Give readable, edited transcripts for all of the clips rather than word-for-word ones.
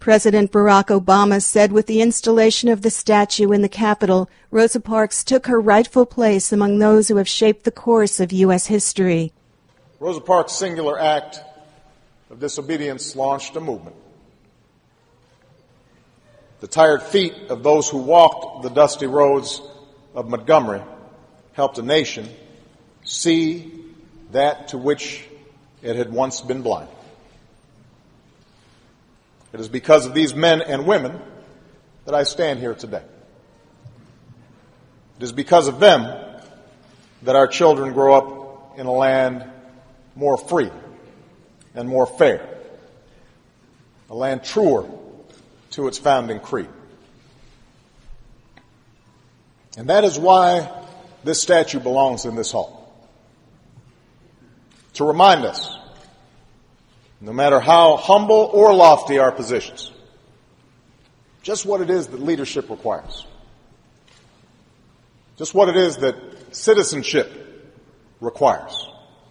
President Barack Obama said with the installation of the statue in the Capitol, Rosa Parks took her rightful place among those who have shaped the course of U.S. history. Rosa Parks' singular act of disobedience launched a movement. The tired feet of those who walked the dusty roads of Montgomery helped a nation see that to which it had once been blind. It is because of these men and women that I stand here today. It is because of them that our children grow up in a land more free and more fair, a land truer to its founding creed. And that is why this statue belongs in this hall. To remind us, no matter how humble or lofty our positions, just what it is that leadership requires, just what it is that citizenship requires.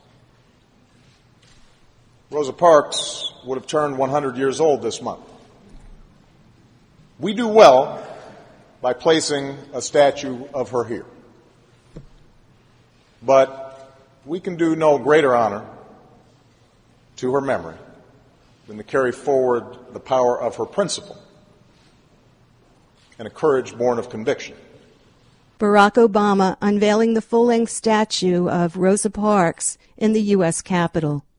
Rosa Parks would have turned 100 years old this month. We do well by placing a statue of her here. But we can do no greater honor to her memory than to carry forward the power of her principle and a courage born of conviction. Barack Obama unveiling the full-length statue of Rosa Parks in the U.S. Capitol.